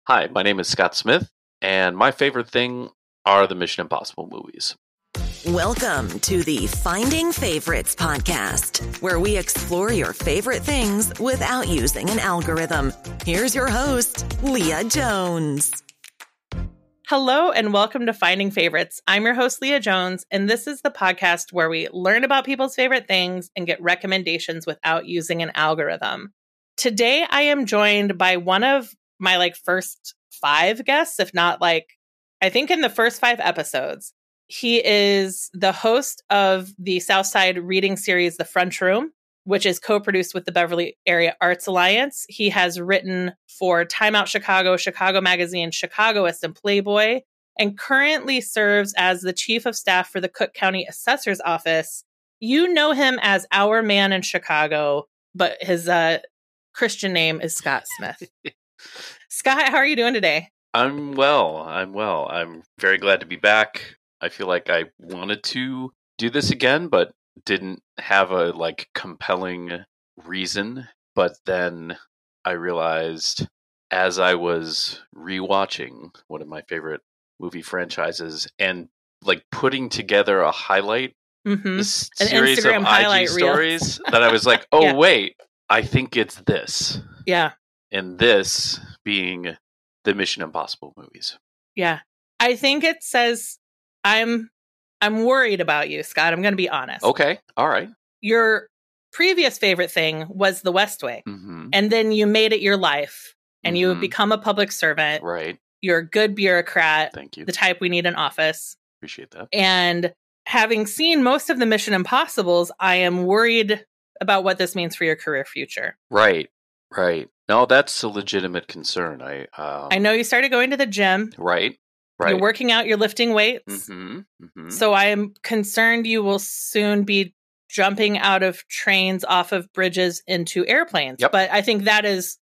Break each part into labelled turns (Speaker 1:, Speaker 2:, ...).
Speaker 1: Hi, my name is Scott Smith, and my favorite thing are the Mission Impossible movies.
Speaker 2: Welcome to the Finding Favorites podcast, where we explore your favorite things without using an algorithm. Here's your host, Leah Jones.
Speaker 3: Hello and welcome to Finding Favorites. I'm your host, Leah Jones, and this is the podcast where we learn about people's favorite things and get recommendations without using an algorithm. Today, I am joined by one of my first 5 guests, if not I think in the first 5 episodes. He is the host of the Southside reading series, The Front Room, which is co-produced with the Beverly Area Arts Alliance. He has written for Time Out Chicago, Chicago Magazine, Chicagoist, and Playboy, and currently serves as the chief of staff for the Cook County Assessor's Office. You know him as Our Man in Chicago, but his Christian name is Scott Smith. Scott, how are you doing today?
Speaker 1: I'm well. I'm very glad to be back. I feel like I wanted to do this again, but didn't have a compelling reason. But then I realized as I was rewatching one of my favorite movie franchises and putting together a highlight, this series of IG stories that I was like, oh yeah. Wait, I think it's this.
Speaker 3: Yeah.
Speaker 1: And this being the Mission Impossible movies.
Speaker 3: Yeah. I think it says I'm worried about you, Scott. I'm going to be honest.
Speaker 1: Okay. All right.
Speaker 3: Your previous favorite thing was The West Wing.
Speaker 1: Mm-hmm.
Speaker 3: And then you made it your life and you have become a public servant.
Speaker 1: Right.
Speaker 3: You're a good bureaucrat.
Speaker 1: Thank you.
Speaker 3: The type we need in office.
Speaker 1: Appreciate that.
Speaker 3: And having seen most of the Mission Impossibles, I am worried about what this means for your career future.
Speaker 1: Right. No, that's a legitimate concern. I
Speaker 3: know you started going to the gym.
Speaker 1: Right.
Speaker 3: You're working out, you're lifting weights. So I am concerned you will soon be jumping out of trains, off of bridges, into airplanes.
Speaker 1: Yep.
Speaker 3: But I think that's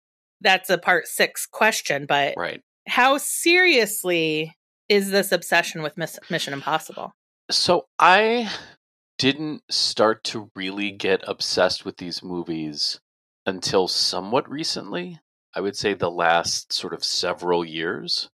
Speaker 3: a part 6 question. But how seriously is this obsession with Mission Impossible?
Speaker 1: So I didn't start to really get obsessed with these movies until somewhat recently. I would say the last sort of several years.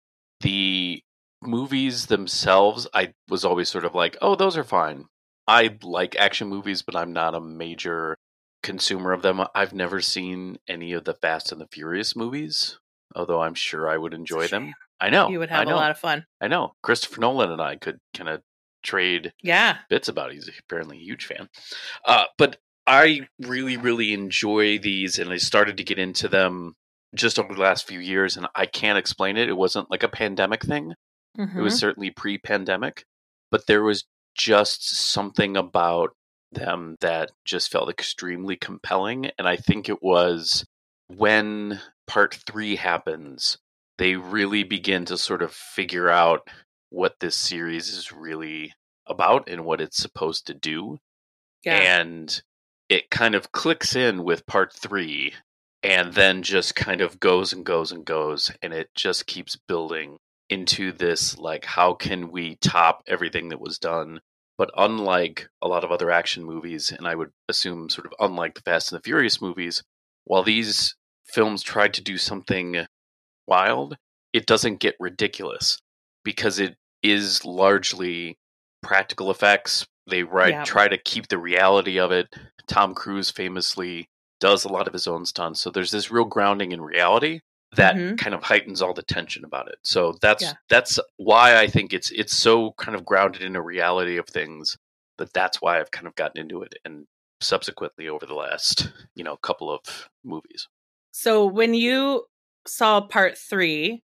Speaker 1: The movies themselves, I was always sort of like, oh, those are fine. I like action movies, but I'm not a major consumer of them. I've never seen any of the Fast and the Furious movies, although I'm sure I would enjoy them. I know.
Speaker 3: You would have a lot of fun.
Speaker 1: I know. Christopher Nolan and I could kind of trade bits about it. He's apparently a huge fan. But I really, really enjoy these, and I started to get into them just over the last few years, and I can't explain it. It wasn't like a pandemic thing.
Speaker 3: Mm-hmm.
Speaker 1: It was certainly pre-pandemic, but there was just something about them that just felt extremely compelling, and I think it was when part 3 happens, they really begin to sort of figure out what this series is really about and what it's supposed to do.
Speaker 3: Yeah.
Speaker 1: And it kind of clicks in with part 3 and then just kind of goes and goes and goes. And it just keeps building into this, how can we top everything that was done? But unlike a lot of other action movies, and I would assume sort of unlike the Fast and the Furious movies, while these films tried to do something wild, it doesn't get ridiculous because it is largely practical effects. They try to keep the reality of it. Tom Cruise famously does a lot of his own stunts. So there's this real grounding in reality that kind of heightens all the tension about it. So that's why I think it's so kind of grounded in a reality of things that's why I've kind of gotten into it, and subsequently over the last, couple of movies.
Speaker 3: So when you saw part 3,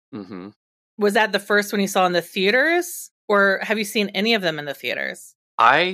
Speaker 3: was that the first one you saw in the theaters, or have you seen any of them in the theaters?
Speaker 1: I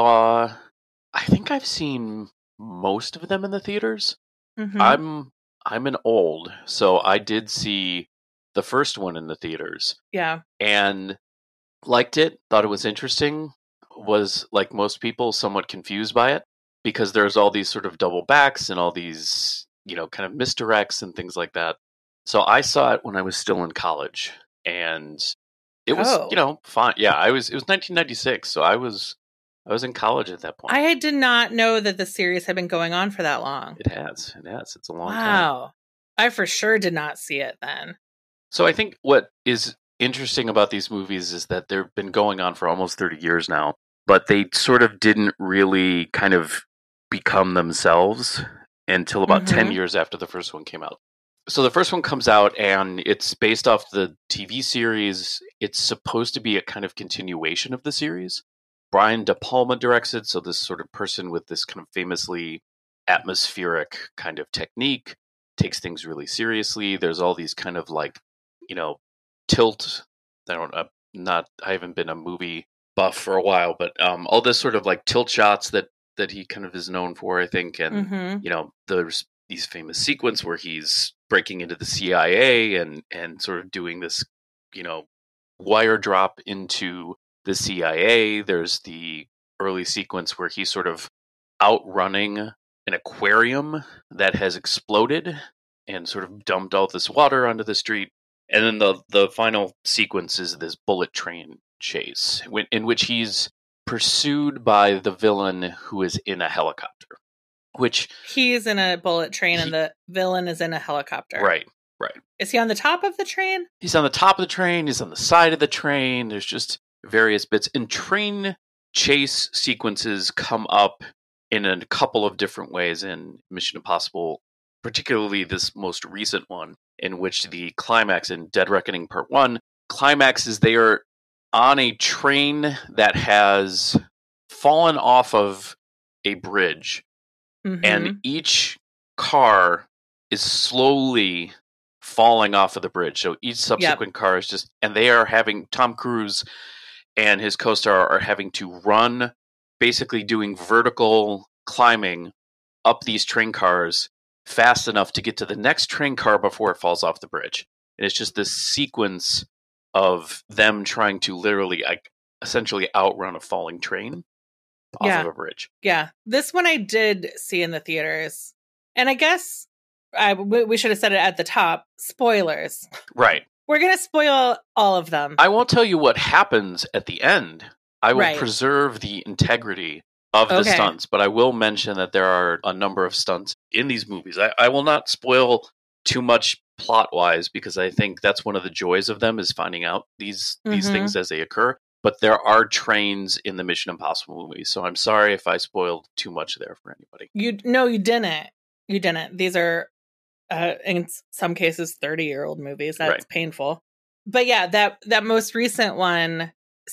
Speaker 1: think I've seen most of them in the theaters. I'm an old, so I did see the first one in the theaters.
Speaker 3: Yeah.
Speaker 1: And liked it, thought it was interesting, was, like most people, somewhat confused by it, because there's all these sort of double backs and all these, kind of misdirects and things like that. So I saw it when I was still in college, and it was, fun. Yeah, it was 1996, so I was in college at that point.
Speaker 3: I did not know that the series had been going on for that long.
Speaker 1: It has. It's a long time.
Speaker 3: Wow. I for sure did not see it then.
Speaker 1: So I think what is interesting about these movies is that they've been going on for almost 30 years now, but they sort of didn't really kind of become themselves until about 10 years after the first one came out. So the first one comes out and it's based off the TV series. It's supposed to be a kind of continuation of the series. Brian De Palma directs it, so this sort of person with this kind of famously atmospheric kind of technique takes things really seriously. There's all these kind of like, tilt. I haven't been a movie buff for a while, but all this sort of like tilt shots that he kind of is known for, I think, and there's these famous sequence where he's breaking into the CIA and sort of doing this, wire drop into the CIA. There's the early sequence where he's sort of outrunning an aquarium that has exploded and sort of dumped all this water onto the street. And then the final sequence is this bullet train chase in which he's pursued by the villain who is in a helicopter. Which
Speaker 3: he's in a bullet train and the villain is in a helicopter.
Speaker 1: Right.
Speaker 3: Is he on the top of the train?
Speaker 1: He's on the top of the train. He's on the side of the train. There's just various bits. And train chase sequences come up in a couple of different ways in Mission Impossible, particularly this most recent one, in which the climax in Dead Reckoning Part 1, climax is they are on a train that has fallen off of a bridge, and each car is slowly falling off of the bridge. So each subsequent car is just, and they are having, Tom Cruise and his co-star are having to run, basically doing vertical climbing up these train cars fast enough to get to the next train car before it falls off the bridge. And it's just this sequence of them trying to literally, essentially outrun a falling train off of a bridge.
Speaker 3: Yeah. This one I did see in the theaters. And I guess we should have said it at the top. Spoilers.
Speaker 1: Right.
Speaker 3: We're going to spoil all of them.
Speaker 1: I won't tell you what happens at the end. I will preserve the integrity of the stunts, but I will mention that there are a number of stunts in these movies. I will not spoil too much plot-wise because I think that's one of the joys of them is finding out these things as they occur. But there are trains in the Mission Impossible movies, so I'm sorry if I spoiled too much there for anybody.
Speaker 3: You didn't. You didn't. These are, in some cases, 30-year-old movies. That's painful. But yeah, that most recent one,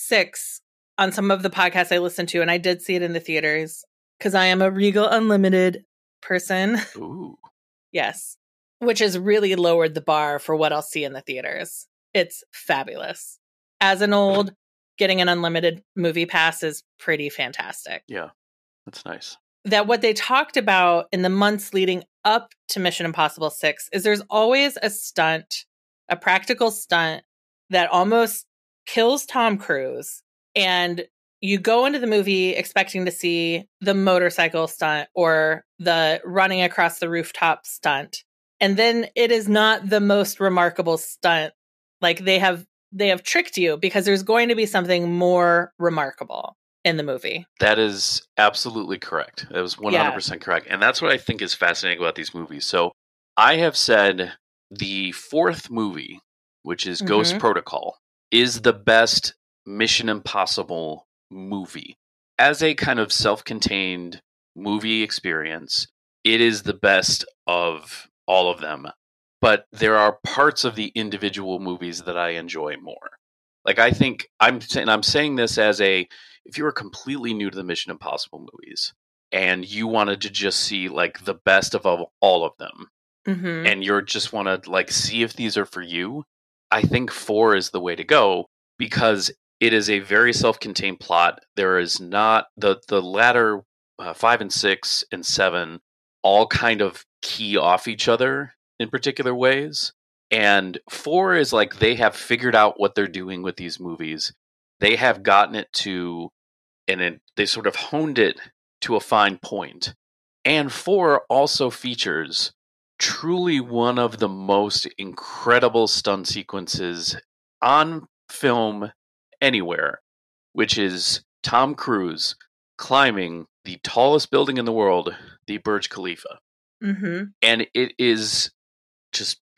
Speaker 3: 6, on some of the podcasts I listened to, and I did see it in the theaters, because I am a Regal Unlimited person.
Speaker 1: Ooh.
Speaker 3: Yes. Which has really lowered the bar for what I'll see in the theaters. It's fabulous. As an old, getting an unlimited movie pass is pretty fantastic.
Speaker 1: Yeah, that's nice.
Speaker 3: That what they talked about in the months leading up to Mission Impossible 6 is there's always a stunt, a practical stunt that almost kills Tom Cruise. And you go into the movie expecting to see the motorcycle stunt or the running across the rooftop stunt. And then it is not the most remarkable stunt. Like they have tricked you because there's going to be something more remarkable in the movie.
Speaker 1: That is absolutely correct. That was 100% correct. And that's what I think is fascinating about these movies. So I have said the 4th movie, which is Ghost Protocol, is the best Mission Impossible movie. As a kind of self-contained movie experience, it is the best of all of them. But there are parts of the individual movies that I enjoy more. Like I think I'm saying this as if you were completely new to the Mission Impossible movies and you wanted to just see like the best of all of them, and you just want to like see if these are for you, I think 4 is the way to go because it is a very self-contained plot. There is not the latter 5 and 6 and 7 all kind of key off each other in particular ways. And 4 is like they have figured out what they're doing with these movies. They have gotten it to, they sort of honed it to a fine point. And 4 also features truly one of the most incredible stunt sequences on film anywhere, which is Tom Cruise climbing the tallest building in the world, the Burj Khalifa. And it is just,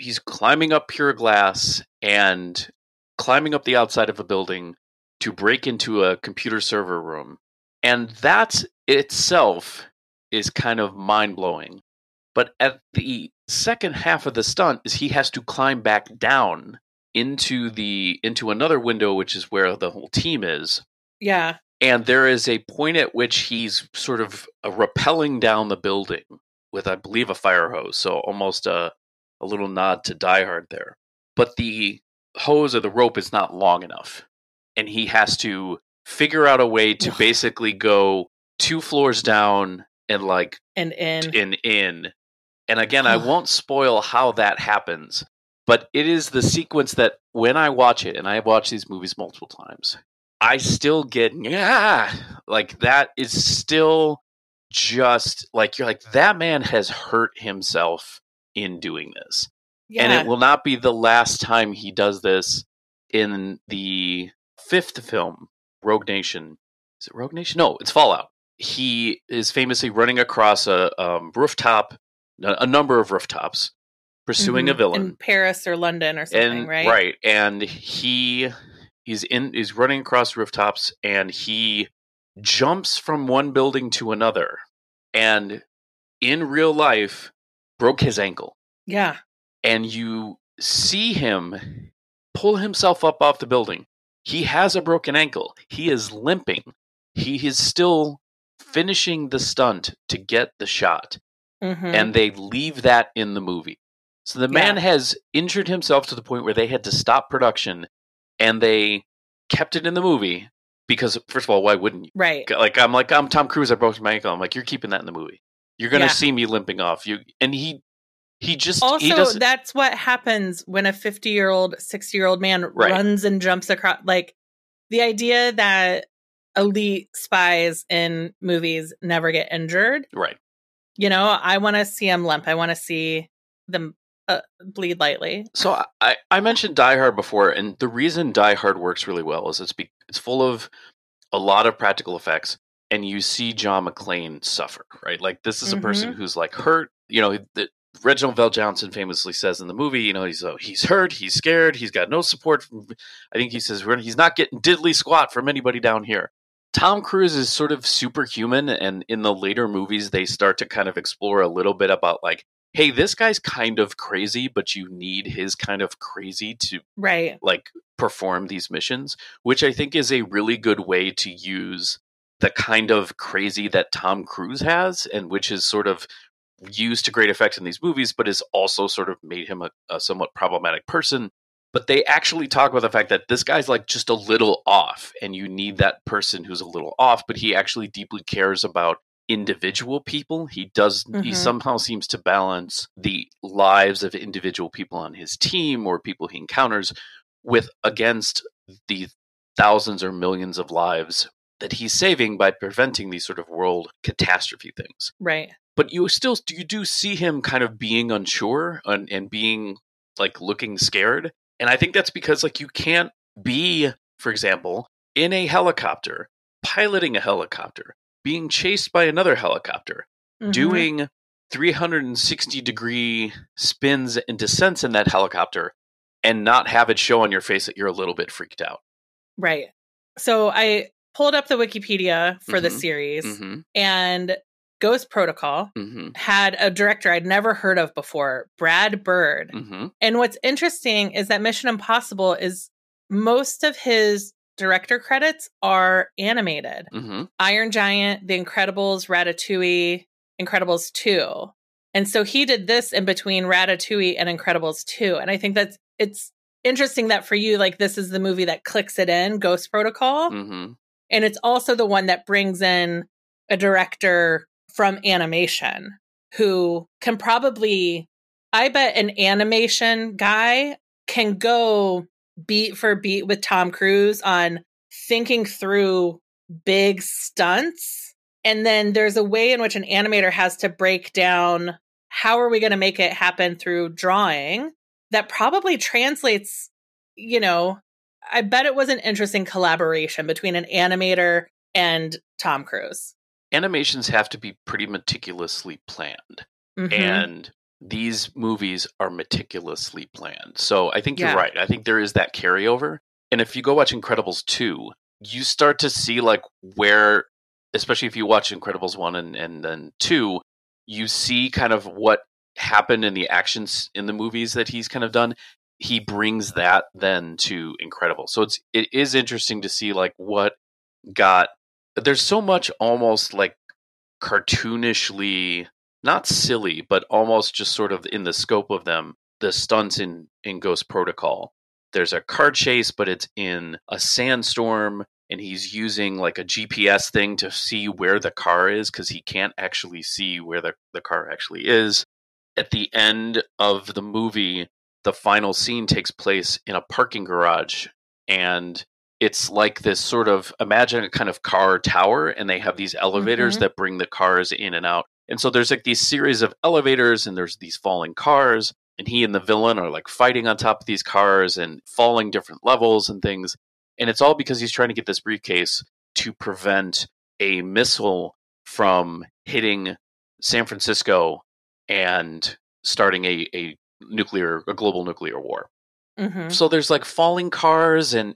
Speaker 1: he's climbing up pure glass and climbing up the outside of a building to break into a computer server room. And that itself is kind of mind-blowing. But at the second half of the stunt is he has to climb back down into another window, which is where the whole team is.
Speaker 3: Yeah.
Speaker 1: And there is a point at which he's sort of rappelling down the building with, I believe, a fire hose. So almost a little nod to Die Hard there. But the hose or the rope is not long enough. And he has to figure out a way to basically go 2 floors down and in. And again, I won't spoil how that happens, but it is the sequence that when I watch it, and I watch these movies multiple times, I still get, like that is still just like, you're like, that man has hurt himself in doing this. Yeah. And it will not be the last time he does this. In the 5th film, Rogue Nation. Is it Rogue Nation? No, it's Fallout. He is famously running across a rooftop, a number of rooftops, pursuing a villain.
Speaker 3: In Paris or London or something, right?
Speaker 1: Right. And he's running across rooftops, and he jumps from one building to another. And in real life, broke his ankle.
Speaker 3: Yeah.
Speaker 1: And you see him pull himself up off the building. He has a broken ankle. He is limping. He is still finishing the stunt to get the shot. Mm-hmm. And they leave that in the movie. So the man has injured himself to the point where they had to stop production, and they kept it in the movie because, first of all, why wouldn't you?
Speaker 3: Right.
Speaker 1: I'm Tom Cruise. I broke my ankle. I'm like, you're keeping that in the movie. You're going to see me limping off. He just
Speaker 3: also, that's what happens when a 50-year-old, 60-year-old man runs and jumps across. Like, the idea that elite spies in movies never get injured.
Speaker 1: Right.
Speaker 3: You know, I want to see them limp. I want to see them bleed lightly.
Speaker 1: So I mentioned Die Hard before, and the reason Die Hard works really well is it's full of a lot of practical effects, and you see John McClane suffer, right? Like, this is a person who's like hurt. You know, Reginald VelJohnson famously says in the movie, you know, he's hurt, he's scared, he's got no support from, I think he says he's not getting diddly squat from anybody down here. Tom Cruise is sort of superhuman, and in the later movies, they start to kind of explore a little bit about like, hey, this guy's kind of crazy, but you need his kind of crazy to like perform these missions, which I think is a really good way to use the kind of crazy that Tom Cruise has, and which is sort of used to great effect in these movies, but has also sort of made him a somewhat problematic person. But they actually talk about the fact that this guy's like just a little off, and you need that person who's a little off, but he actually deeply cares about individual people. He somehow seems to balance the lives of individual people on his team or people he encounters against the thousands or millions of lives that he's saving by preventing these sort of world catastrophe things.
Speaker 3: Right.
Speaker 1: But you do see him kind of being unsure and being like looking scared. And I think that's because like you can't be, for example, in a helicopter, piloting a helicopter, being chased by another helicopter, doing 360-degree spins and descents in that helicopter, and not have it show on your face that you're a little bit freaked out.
Speaker 3: Right. So I pulled up the Wikipedia for the series, and Ghost Protocol had a director I'd never heard of before, Brad Bird. And what's interesting is that Mission Impossible is most of his director credits are animated. Iron Giant, The Incredibles, Ratatouille, Incredibles 2. And so he did this in between Ratatouille and Incredibles 2. And I think it's interesting that for you, like, this is the movie that clicks it in, Ghost Protocol. And it's also the one that brings in a director from animation who can probably, I bet an animation guy can go beat for beat with Tom Cruise on thinking through big stunts. And then there's a way in which an animator has to break down how are we going to make it happen through drawing that probably translates, you know, I bet it was an interesting collaboration between an animator and Tom Cruise.
Speaker 1: Animations have to be pretty meticulously planned. And these movies are meticulously planned. So I think you're
Speaker 3: Yeah.
Speaker 1: right. I think there is that carryover. And if you go watch Incredibles 2, you start to see like where, especially if you watch Incredibles 1 and then 2, you see kind of what happened in the actions in the movies that he's kind of done. He brings that then to Incredibles. So it is interesting to see like what got, there's so much almost like cartoonishly, not silly, but almost just sort of in the scope of them, the stunts in Ghost Protocol. There's a car chase, but it's in a sandstorm, and he's using like a GPS thing to see where the car is because he can't actually see where the car actually is. At the end of the movie, the final scene takes place in a parking garage, and it's like this sort of, imagine a kind of car tower, and they have these elevators that bring the cars in and out. And so there's like these series of elevators, and there's these falling cars, and he and the villain are like fighting on top of these cars and falling different levels and things. And it's all because he's trying to get this briefcase to prevent a missile from hitting San Francisco and starting a global nuclear war.
Speaker 3: Mm-hmm.
Speaker 1: So there's like falling cars and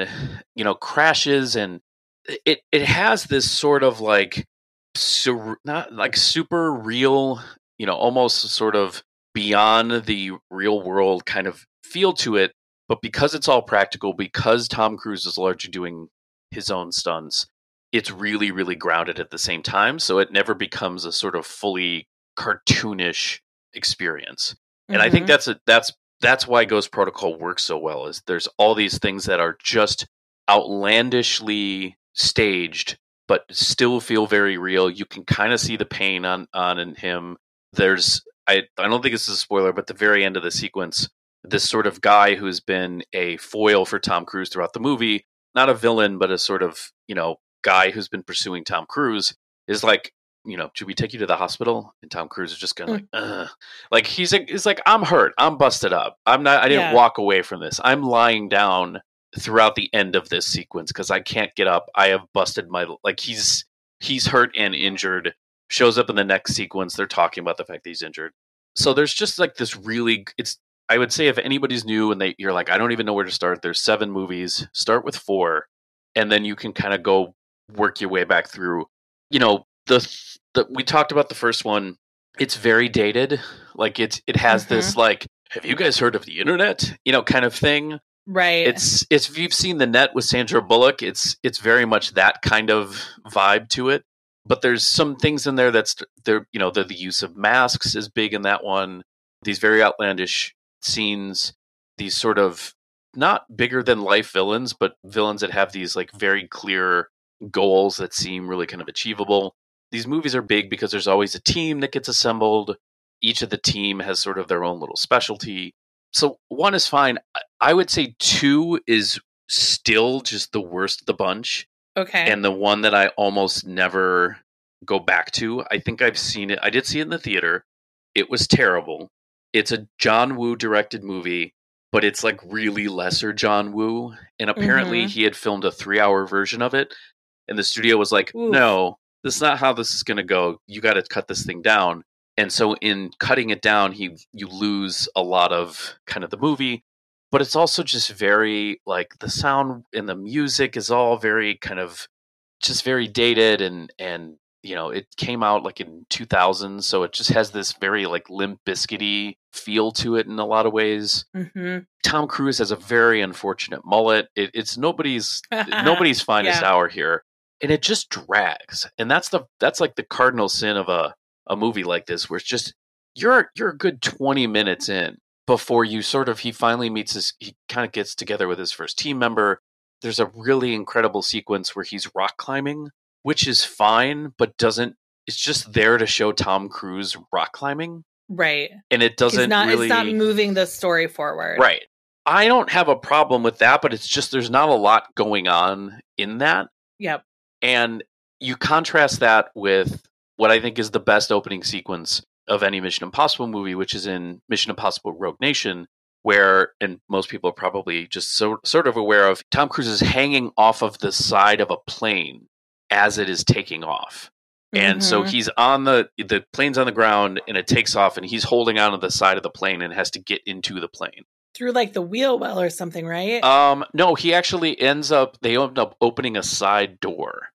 Speaker 1: crashes, and it has this sort of like not like super real, almost sort of beyond the real world kind of feel to it. But because it's all practical, because Tom Cruise is largely doing his own stunts, it's really, really grounded at the same time. So it never becomes a sort of fully cartoonish experience. And I think that's why Ghost Protocol works so well, is there's all these things that are just outlandishly staged, but still feel very real. You can kind of see the pain on in him. There's, I don't think this is a spoiler, but the very end of the sequence, this sort of guy who's been a foil for Tom Cruise throughout the movie, not a villain, but a sort of, guy who's been pursuing Tom Cruise, is like, should we take you to the hospital? And Tom Cruise is just kind of like, ugh. Like he's like, I'm hurt. I'm busted up. I didn't walk away from this. I'm lying down throughout the end of this sequence because I can't get up. I have busted like he's hurt and injured. Shows up in the next sequence. They're talking about the fact that he's injured. So there's just like this really, I would say if anybody's new and you're like, I don't even know where to start. There's 7 movies. Start with 4, and then you can kind of go work your way back through. We talked about the first one. It's very dated. Like it has this like, have you guys heard of the internet? Kind of thing.
Speaker 3: Right.
Speaker 1: It's if you've seen The Net with Sandra Bullock, it's very much that kind of vibe to it. But there's some things in there the use of masks is big in that one. These very outlandish scenes, these sort of not bigger than life villains, but villains that have these like very clear goals that seem really kind of achievable. These movies are big because there's always a team that gets assembled. Each of the team has sort of their own little specialty. So 1 is fine. I would say 2 is still just the worst of the bunch.
Speaker 3: Okay.
Speaker 1: And the one that I almost never go back to. I think I've seen it. I did see it in the theater. It was terrible. It's a John Woo directed movie, but it's like really lesser John Woo. And apparently he had filmed a 3-hour version of it. And the studio was like, no, this is not how this is going to go. You got to cut this thing down. And so in cutting it down, you lose a lot of kind of the movie. But it's also just very, like, the sound and the music is all very kind of just very dated. And it came out like in 2000. So it just has this very like Limp Bizkit-y feel to it in a lot of ways. Mm-hmm. Tom Cruise has a very unfortunate mullet. It's nobody's finest hour here. And it just drags. And that's like the cardinal sin of a movie like this, where it's just, you're a good 20 minutes in before he finally he kind of gets together with his first team member. There's a really incredible sequence where he's rock climbing, which is fine, but it's just there to show Tom Cruise rock climbing.
Speaker 3: Right.
Speaker 1: And it doesn't
Speaker 3: it's not moving the story forward.
Speaker 1: Right. I don't have a problem with that, but it's just, there's not a lot going on in that.
Speaker 3: Yep.
Speaker 1: And you contrast that with what I think is the best opening sequence of any Mission Impossible movie, which is in Mission Impossible Rogue Nation, where, and most people are probably just sort of aware of, Tom Cruise is hanging off of the side of a plane as it is taking off. And so he's on the plane's on the ground and it takes off and he's holding on to the side of the plane and has to get into the plane.
Speaker 3: Through like the wheel well or something, right?
Speaker 1: No, he actually they end up opening a side door.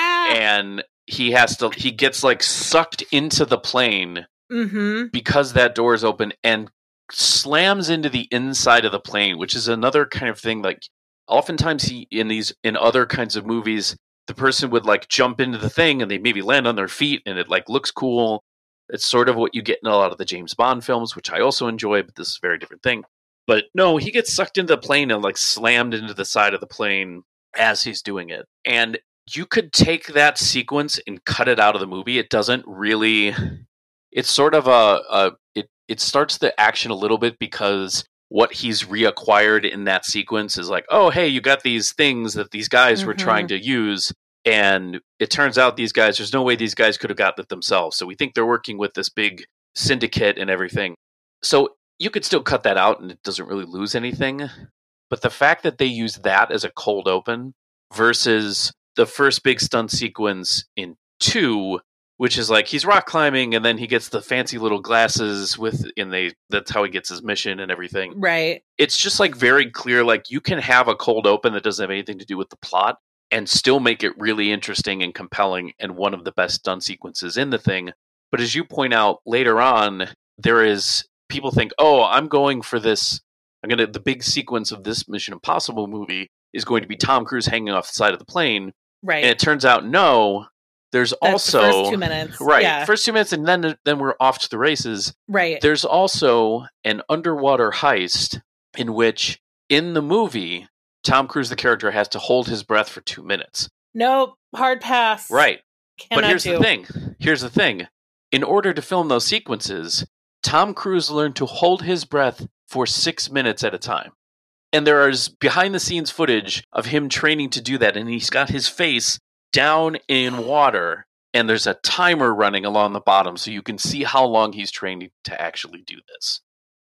Speaker 1: And he gets like sucked into the plane because that door is open and slams into the inside of the plane, which is another kind of thing. Like oftentimes in other kinds of movies, the person would like jump into the thing and they maybe land on their feet and it like looks cool. It's sort of what you get in a lot of the James Bond films, which I also enjoy, but this is a very different thing. But no, he gets sucked into the plane and like slammed into the side of the plane as he's doing it. And you could take that sequence and cut it out of the movie. It doesn't really. It's sort of it starts the action a little bit because what he's reacquired in that sequence is like, oh, hey, you got these things that these guys were trying to use. And it turns out there's no way these guys could have gotten it themselves. So we think they're working with this big syndicate and everything. So you could still cut that out and it doesn't really lose anything. But the fact that they use that as a cold open versus the first big stunt sequence in 2, which is like he's rock climbing and then he gets the fancy little glasses that's how he gets his mission and everything.
Speaker 3: Right.
Speaker 1: It's just like very clear, like you can have a cold open that doesn't have anything to do with the plot and still make it really interesting and compelling and one of the best stunt sequences in the thing. But as you point out later on, people think, oh, I'm going for this. The big sequence of this Mission Impossible movie is going to be Tom Cruise hanging off the side of the plane.
Speaker 3: Right.
Speaker 1: And it turns out, no, there's also
Speaker 3: the first 2 minutes.
Speaker 1: Right.
Speaker 3: Yeah.
Speaker 1: First 2 minutes. And then we're off to the races.
Speaker 3: Right.
Speaker 1: There's also an underwater heist in which in the movie, Tom Cruise, the character, has to hold his breath for 2 minutes.
Speaker 3: Nope. Hard pass.
Speaker 1: Right.
Speaker 3: Cannot
Speaker 1: but here's
Speaker 3: do.
Speaker 1: the thing. In order to film those sequences, Tom Cruise learned to hold his breath for 6 minutes at a time. And there is behind-the-scenes footage of him training to do that, and he's got his face down in water, and there's a timer running along the bottom, so you can see how long he's training to actually do this.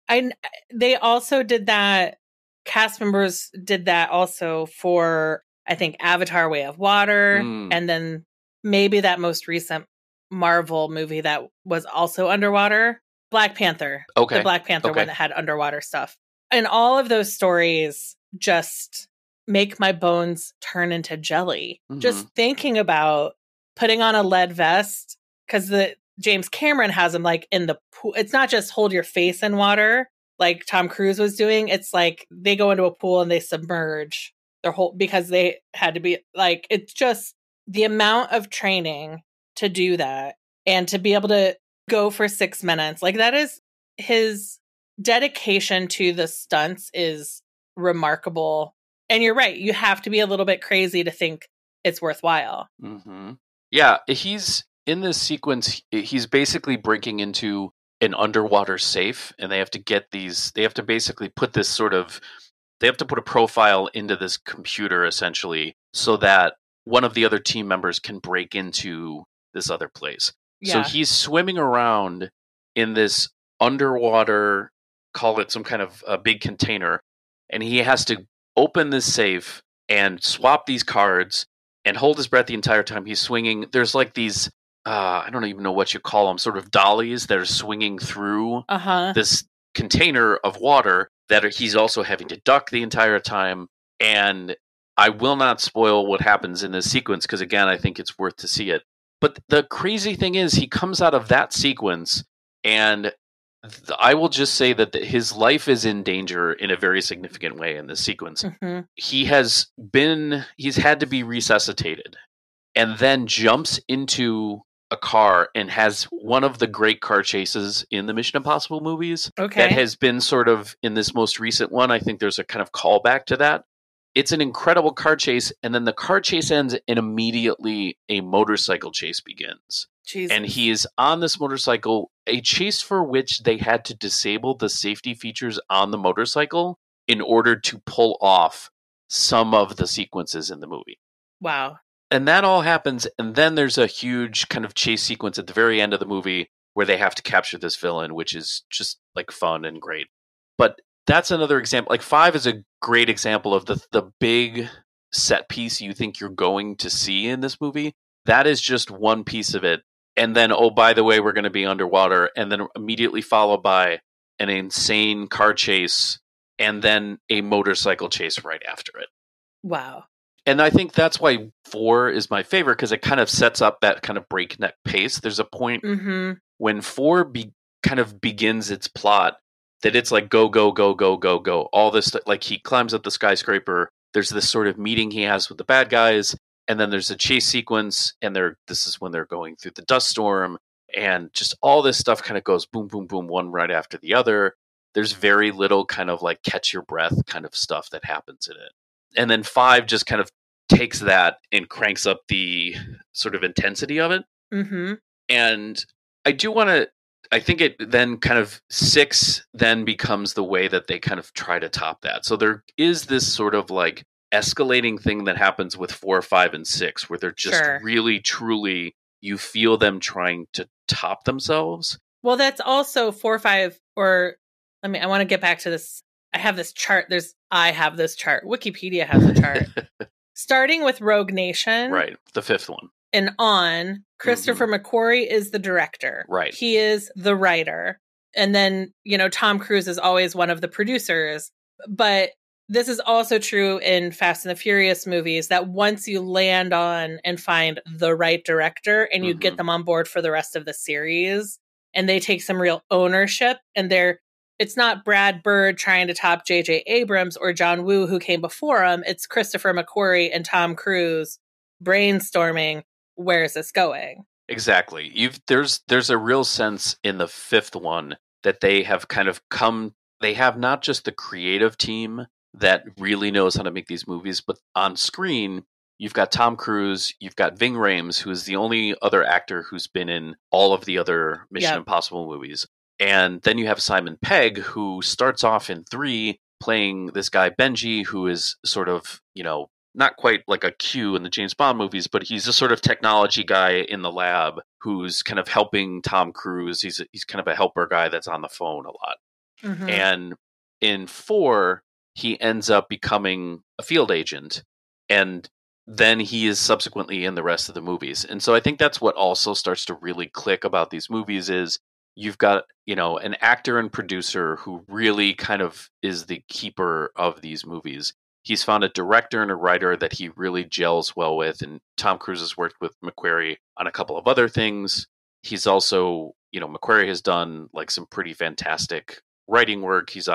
Speaker 3: They also did that, cast members did that also for, I think, Avatar: Way of Water, and then maybe that most recent Marvel movie that was also underwater. Black Panther.
Speaker 1: Okay.
Speaker 3: The Black Panther one that had underwater stuff. And all of those stories just make my bones turn into jelly. Just thinking about putting on a lead vest, because James Cameron has them like in the pool. It's not just hold your face in water like Tom Cruise was doing. It's like they go into a pool and they submerge their whole, because they had to be like, it's just the amount of training to do that and to be able to go for 6 minutes. Like that is his dedication to the stunts is remarkable. And you're right. You have to be a little bit crazy to think it's worthwhile.
Speaker 1: Yeah. He's in this sequence. He's basically breaking into an underwater safe and they have to basically put this they have to put a profile into this computer essentially so that one of the other team members can break into this other place. Yeah. So he's swimming around in this underwater, call it some kind of a big container, and he has to open this safe and swap these cards and hold his breath the entire time he's swinging. There's like these, I don't even know what you call them, sort of dollies that are swinging through this container of water that he's also having to duck the entire time. And I will not spoil what happens in this sequence because, again, I think it's worth to see it. But the crazy thing is he comes out of that sequence and I will just say that his life is in danger in a very significant way in this sequence. He's had to be resuscitated and then jumps into a car and has one of the great car chases in the Mission Impossible movies. Okay. That has been sort of in this most recent one. I think there's a kind of callback to that. It's an incredible car chase, and then the car chase ends, and immediately a motorcycle chase begins. Jesus. And he is on this motorcycle, a chase for which they had to disable the safety features on the motorcycle in order to pull off some of the sequences in the movie.
Speaker 3: Wow.
Speaker 1: And that all happens, and then there's a huge kind of chase sequence at the very end of the movie where they have to capture this villain, which is just like fun and great. But that's another example. Like 5 is a great example of the big set piece you think you're going to see in this movie that is just one piece of it. And then, oh, by the way, we're going to be underwater. And then immediately followed by an insane car chase and then a motorcycle chase right after it.
Speaker 3: Wow.
Speaker 1: And I think that's why 4 is my favorite, because it kind of sets up that kind of breakneck pace. There's a point when 4 kind of begins its plot that it's like go, go, go, go, go, go. All this, like he climbs up the skyscraper. There's this sort of meeting he has with the bad guys. And then there's a chase sequence. And this is when they're going through the dust storm. And just all this stuff kind of goes boom, boom, boom, one right after the other. There's very little kind of like catch your breath kind of stuff that happens in it. And then 5 just kind of takes that and cranks up the sort of intensity of it. And I think it then kind of 6 then becomes the way that they kind of try to top that. So there is this sort of like escalating thing that happens with 4, 5, and 6, where they're just really, truly, you feel them trying to top themselves.
Speaker 3: Well, that's also 4, 5, or I want to get back to this. I have this chart. Wikipedia has a chart. Starting with Rogue Nation.
Speaker 1: Right. The 5th one.
Speaker 3: And on, Christopher McQuarrie is the director.
Speaker 1: Right.
Speaker 3: He is the writer. And then, Tom Cruise is always one of the producers. But this is also true in Fast and the Furious movies, that once you land on and find the right director and you get them on board for the rest of the series, and they take some real ownership, and it's not Brad Bird trying to top J.J. Abrams or John Woo, who came before him. It's Christopher McQuarrie and Tom Cruise brainstorming, where is this going?
Speaker 1: Exactly. There's a real sense in the 5th one that they have kind of they have not just the creative team that really knows how to make these movies, but on screen, you've got Tom Cruise, you've got Ving Rhames, who is the only other actor who's been in all of the other Mission Impossible movies. And then you have Simon Pegg, who starts off in 3 playing this guy Benji, who is sort of, not quite like a Q in the James Bond movies, but he's a sort of technology guy in the lab who's kind of helping Tom Cruise. He's kind of a helper guy that's on the phone a lot. And in 4, he ends up becoming a field agent, and then he is subsequently in the rest of the movies. And so I think that's what also starts to really click about these movies is you've got, an actor and producer who really kind of is the keeper of these movies. He's found a director and a writer that he really gels well with. And Tom Cruise has worked with McQuarrie on a couple of other things. He's also, McQuarrie has done like some pretty fantastic writing work. He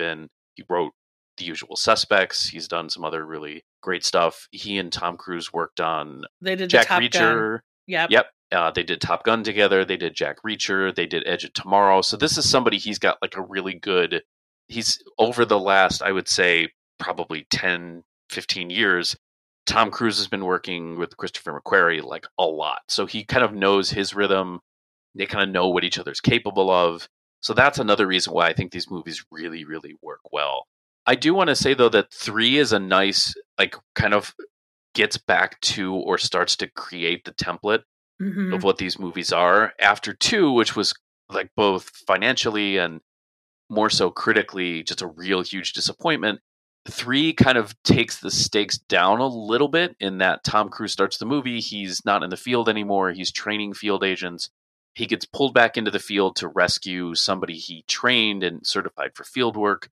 Speaker 1: wrote The Usual Suspects. He's done some other really great stuff. He and Tom Cruise worked on Jack Reacher. Yep. They did Top Gun together. They did Jack Reacher. They did Edge of Tomorrow. So this is somebody he's got like a really good, he's over the last, I would say, probably 10, 15 years, Tom Cruise has been working with Christopher McQuarrie like a lot. So he kind of knows his rhythm. They kind of know what each other's capable of. So that's another reason why I think these movies really, really work well. I do want to say, though, that 3 is a nice, like, kind of gets back to or starts to create the template of what these movies are. After 2, which was like both financially and more so critically just a real huge disappointment, 3 kind of takes the stakes down a little bit in that Tom Cruise starts the movie. He's not in the field anymore. He's training field agents. He gets pulled back into the field to rescue somebody he trained and certified for field work.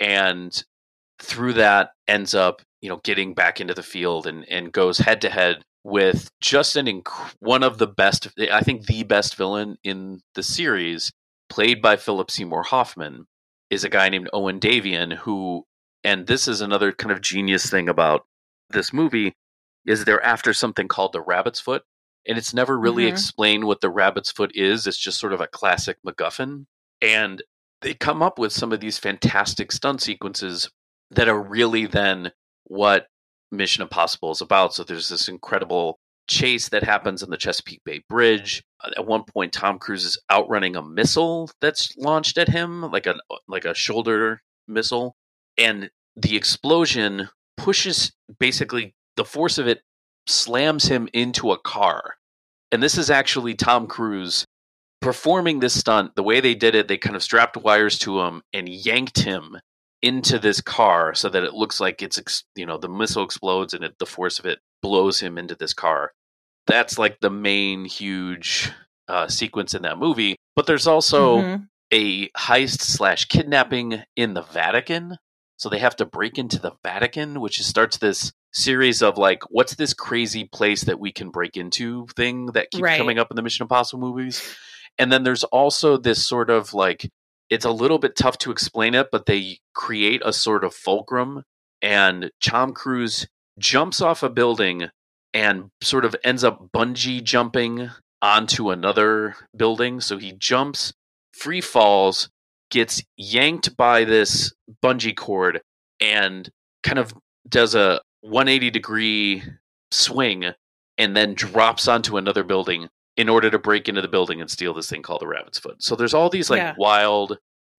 Speaker 1: And through that ends up, getting back into the field and goes head to head with just one of the best, I think the best villain in the series, played by Philip Seymour Hoffman, is a guy named Owen Davian, who, and this is another kind of genius thing about this movie, is they're after something called the Rabbit's Foot. And it's never really explained what the Rabbit's Foot is. It's just sort of a classic MacGuffin. And they come up with some of these fantastic stunt sequences that are really then what Mission Impossible is about. So there's this incredible chase that happens on the Chesapeake Bay Bridge. At one point, Tom Cruise is outrunning a missile that's launched at him, like a shoulder missile. And the explosion pushes, basically, the force of it slams him into a car. And this is actually Tom Cruise performing this stunt. The way they did it, they kind of strapped wires to him and yanked him into this car so that it looks like it's, the missile explodes and the force of it blows him into this car. that's like the main huge sequence in that movie. But there's also a heist / kidnapping in the Vatican. So they have to break into the Vatican, which starts this series of like, what's this crazy place that we can break into thing that keeps coming up in the Mission Impossible movies. And then there's also this sort of like, it's a little bit tough to explain it, but they create a sort of fulcrum, and Tom Cruise jumps off a building and sort of ends up bungee jumping onto another building. So he jumps, free falls, gets yanked by this bungee cord, and kind of does a 180-degree swing and then drops onto another building in order to break into the building and steal this thing called the Rabbit's Foot. So there's all these like wild,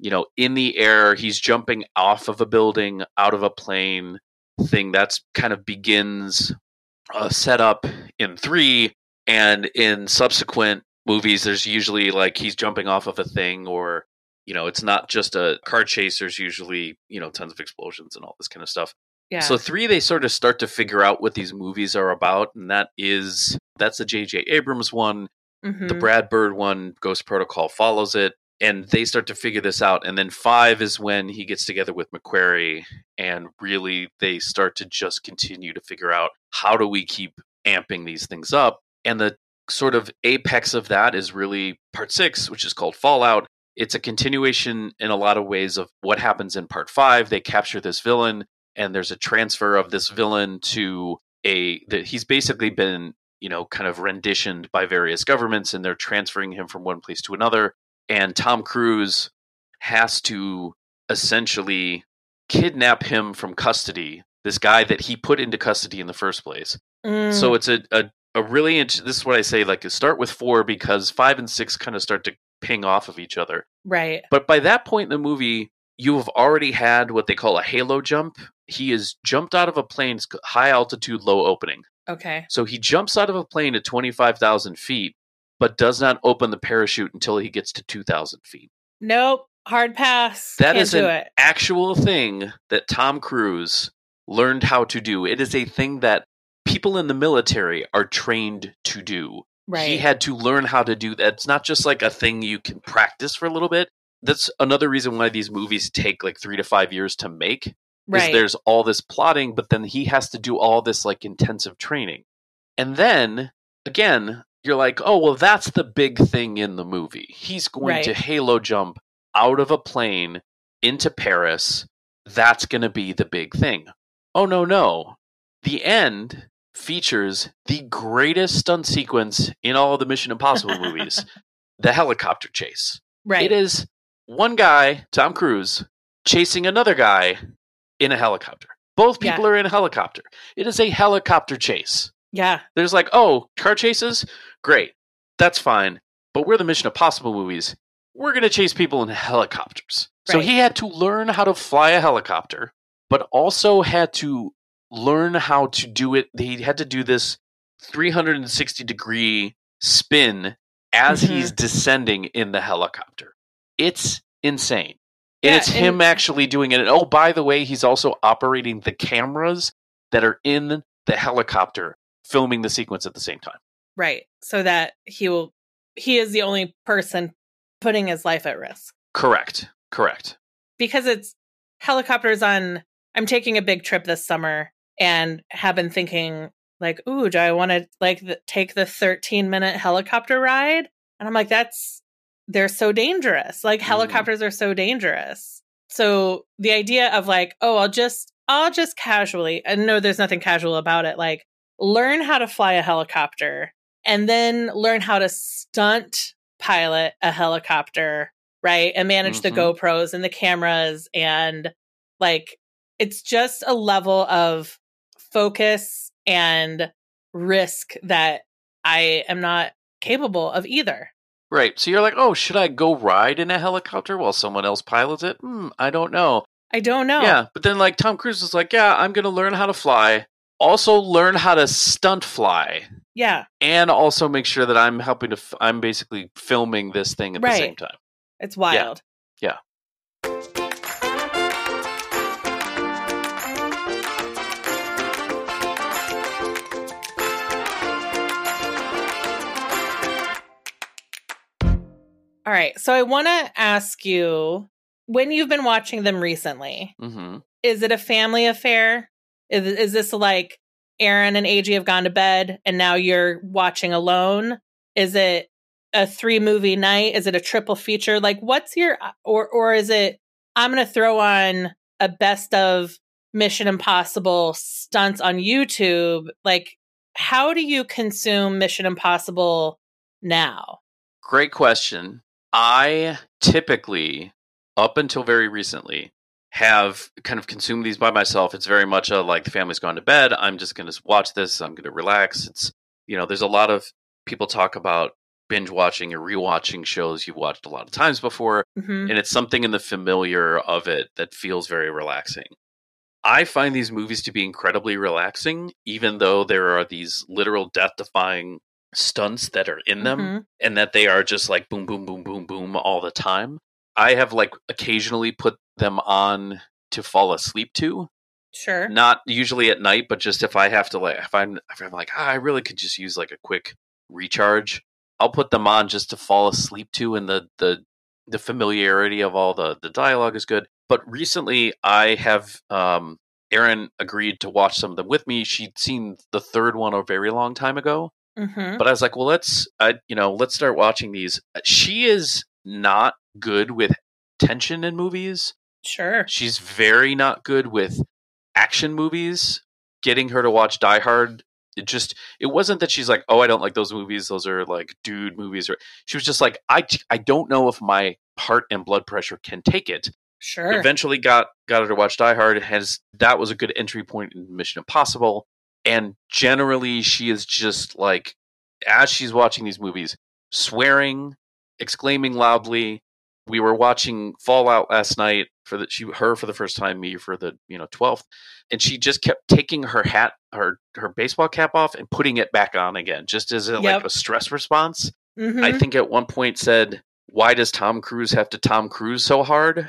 Speaker 1: in the air, he's jumping off of a building, out of a plane thing. That's kind of begins a setup in 3, and in subsequent movies, there's usually like he's jumping off of a thing, or it's not just a car chase. There's usually, tons of explosions and all this kind of stuff.
Speaker 3: Yeah.
Speaker 1: So 3, they sort of start to figure out what these movies are about. And that's the J.J. Abrams one. The Brad Bird one, Ghost Protocol, follows it. And they start to figure this out. And then 5 is when he gets together with McQuarrie. And really, they start to just continue to figure out, how do we keep amping these things up? And the sort of apex of that is really part 6, which is called Fallout. It's a continuation in a lot of ways of what happens in part 5. They capture this villain, and there's a transfer of this villain to he's basically been, kind of renditioned by various governments, and they're transferring him from one place to another. And Tom Cruise has to essentially kidnap him from custody, this guy that he put into custody in the first place. So it's a really this is what I say, like, start with 4, because 5 and 6 kind of start to ping off of each other.
Speaker 3: Right.
Speaker 1: But by that point in the movie, you have already had what they call a halo jump. He is jumped out of a plane, high altitude, low opening.
Speaker 3: Okay.
Speaker 1: So he jumps out of a plane at 25,000 feet, but does not open the parachute until he gets to 2,000 feet.
Speaker 3: Nope. Hard pass.
Speaker 1: That is an actual thing that Tom Cruise learned how to do. It is a thing that people in the military are trained to do.
Speaker 3: Right.
Speaker 1: He had to learn how to do that. It's not just like a thing you can practice for a little bit. That's another reason why these movies take like 3 to 5 years to make. Right. There's all this plotting, but then he has to do all this like intensive training. And then, again, you're like, oh, well, that's the big thing in the movie. He's going to halo jump out of a plane into Paris. That's going to be the big thing. Oh, no. The end features the greatest stunt sequence in all of the Mission Impossible movies, the helicopter chase.
Speaker 3: Right.
Speaker 1: It is one guy, Tom Cruise, chasing another guy in a helicopter. Both people are in a helicopter. It is a helicopter chase.
Speaker 3: Yeah.
Speaker 1: There's like, oh, car chases? Great. That's fine. But we're the Mission Impossible movies. We're going to chase people in helicopters. Right. So he had to learn how to fly a helicopter, but also had to learn how to do it. He had to do this 360-degree spin as he's descending in the helicopter. It's insane. And it's him actually doing it. And oh, by the way, he's also operating the cameras that are in the helicopter, filming the sequence at the same time.
Speaker 3: Right. So that he is the only person putting his life at risk.
Speaker 1: Correct.
Speaker 3: Because it's helicopters I'm taking a big trip this summer and have been thinking like, ooh, do I want to take the 13-minute helicopter ride? And I'm like, they're so dangerous. Like helicopters are so dangerous. So the idea of like, oh, I'll just casually, and no, there's nothing casual about it. Like learn how to fly a helicopter and then learn how to stunt pilot a helicopter, right? And manage the GoPros and the cameras. And like, it's just a level of focus and risk that I am not capable of either.
Speaker 1: Right. So you're like, oh, should I go ride in a helicopter while someone else pilots it? I don't know. Yeah. But then like Tom Cruise is like, yeah, I'm going to learn how to fly. Also learn how to stunt fly.
Speaker 3: Yeah.
Speaker 1: And also make sure that I'm I'm basically filming this thing at the same time.
Speaker 3: It's wild.
Speaker 1: Yeah.
Speaker 3: right. So I want to ask you, when you've been watching them recently, is it a family affair? Is this like Aaron and AG have gone to bed and now you're watching alone? Is it a 3-movie night? Is it a triple feature? Like, what's your, or is it, I'm going to throw on a best of Mission Impossible stunts on YouTube? Like, how do you consume Mission Impossible now?
Speaker 1: Great question. I typically, up until very recently, have kind of consumed these by myself. It's very much like the family's gone to bed. I'm just going to watch this. I'm going to relax. It's, there's a lot of people talk about binge watching or rewatching shows you've watched a lot of times before. And it's something in the familiar of it that feels very relaxing. I find these movies to be incredibly relaxing, even though there are these literal death-defying stunts that are in them and that they are just like boom, boom, boom, boom, boom all the time. I have like occasionally put them on to fall asleep to.
Speaker 3: Sure.
Speaker 1: Not usually at night, but just if I have to, like, if I'm like, I really could just use like a quick recharge, I'll put them on just to fall asleep to, and the familiarity of all the dialogue is good. But recently I have Erin agreed to watch some of them with me. She'd seen the third one a very long time ago. But I was like, well, let's start watching these. She is not good with tension in movies.
Speaker 3: Sure.
Speaker 1: She's very not good with action movies. Getting her to watch Die Hard, it wasn't that she's like, oh, I don't like those movies. Those are like dude movies. Or she was just like, I don't know if my heart and blood pressure can take it.
Speaker 3: Sure.
Speaker 1: Eventually got her to watch Die Hard. That was a good entry point in Mission Impossible. And generally, she is just like, as she's watching these movies, swearing, exclaiming loudly. We were watching Fallout last night for the first time, me for the 12th, and she just kept taking her hat, her baseball cap off, and putting it back on again, just as like a stress response. I think at one point said, "Why does Tom Cruise have to Tom Cruise so hard?"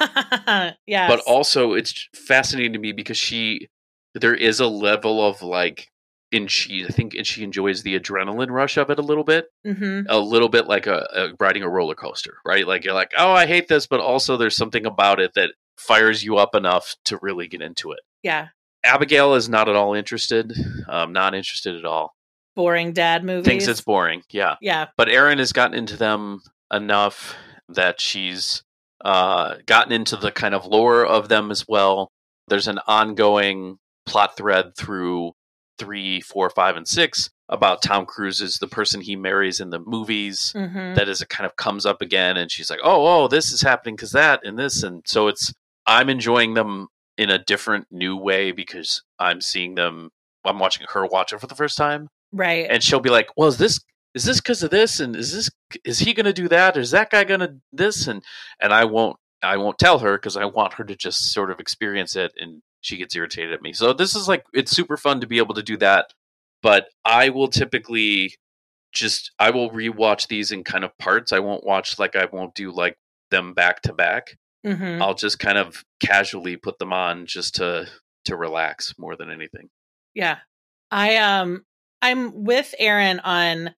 Speaker 3: Yes.
Speaker 1: But also, it's fascinating to me because there is a level of like, she enjoys the adrenaline rush of it a little bit. A little bit like a riding a roller coaster, right? Like you're like, oh, I hate this, but also there's something about it that fires you up enough to really get into it.
Speaker 3: Yeah.
Speaker 1: Abigail is not at all interested. Not interested at all.
Speaker 3: Boring dad movies.
Speaker 1: Thinks it's boring. Yeah.
Speaker 3: Yeah.
Speaker 1: But Erin has gotten into them enough that she's gotten into the kind of lore of them as well. There's an ongoing plot thread through 3, 4, 5, and 6 about Tom Cruise is the person he marries in the movies. That is, it kind of comes up again, and she's like, oh, this is happening because that and this, and so I'm enjoying them in a different new way because I'm seeing them. I'm watching her watch it for the first time,
Speaker 3: right?
Speaker 1: And she'll be like, well, is this because of this, and is he going to do that, or is that guy going to this, and I won't tell her because I want her to just sort of experience it, and she gets irritated at me. So this is like, it's super fun to be able to do that. But I will typically I will rewatch these in kind of parts. I won't do like them back to back. I'll just kind of casually put them on just to relax more than anything.
Speaker 3: Yeah. I'm with Erin on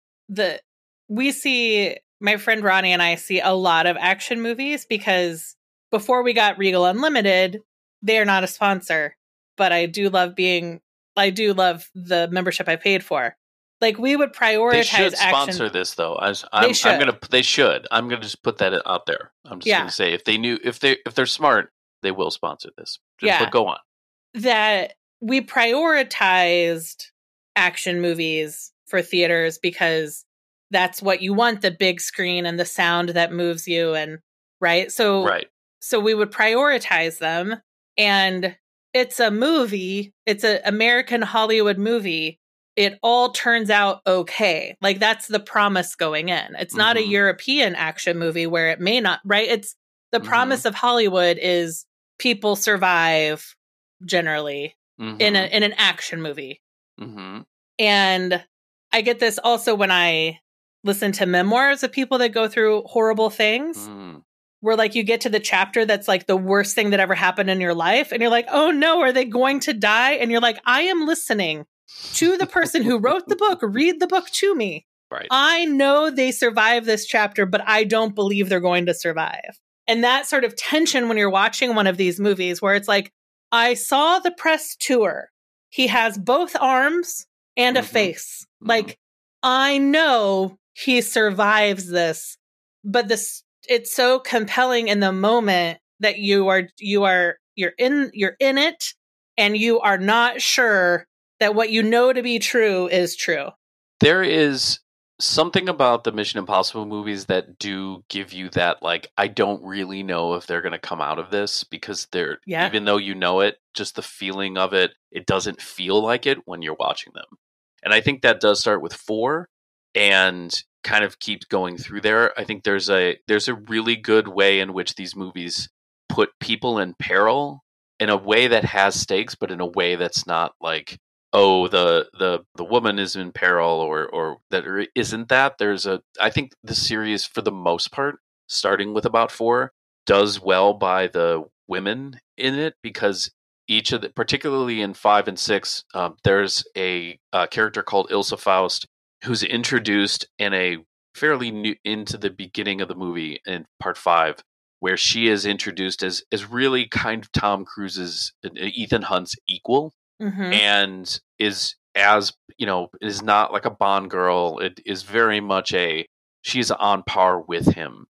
Speaker 3: my friend Ronnie and I see a lot of action movies because before we got Regal Unlimited, they are not a sponsor, but I do love the membership I paid for. Like, we would prioritize
Speaker 1: They should
Speaker 3: action.
Speaker 1: sponsor this though. They should. I'm gonna just put that out there. I'm just gonna say if they're smart, they will sponsor this. But go on.
Speaker 3: That we prioritized action movies for theaters because that's what you want, the big screen and the sound that moves you, and right. So we would prioritize them. And it's a movie. It's an American Hollywood movie. It all turns out okay. Like, that's the promise going in. It's not a European action movie where it may not, right? It's the promise of Hollywood is people survive generally in an action movie. And I get this also when I listen to memoirs of people that go through horrible things. Where like you get to the chapter that's like the worst thing that ever happened in your life. And you're like, oh no, are they going to die? And you're like, I am listening to the person who wrote the book. Read the book to me.
Speaker 1: Right.
Speaker 3: I know they survive this chapter, but I don't believe they're going to survive. And that sort of tension when you're watching one of these movies where it's like, I saw the press tour. He has both arms and a face. Like, I know he survives this, but it's so compelling in the moment that you're in it, and you are not sure that what you know to be true is true.
Speaker 1: There is something about the Mission Impossible movies that do give you that, like, I don't really know if they're going to come out of this, because even though you know it, just the feeling of it, it doesn't feel like it when you're watching them. And I think that does start with 4 and kind of keeps going through there. I think there's a really good way in which these movies put people in peril in a way that has stakes, but in a way that's not like, oh, the woman is in peril, or that there isn't that. I think the series, for the most part, starting with about 4, does well by the women in it, because each of particularly in 5 and 6, there's a character called Ilsa Faust who's introduced in a fairly new, into the beginning of the movie in part 5, where she is introduced as really kind of Tom Cruise's, Ethan Hunt's equal. And is, as you know, is not like a Bond girl. It is very much she's on par with him.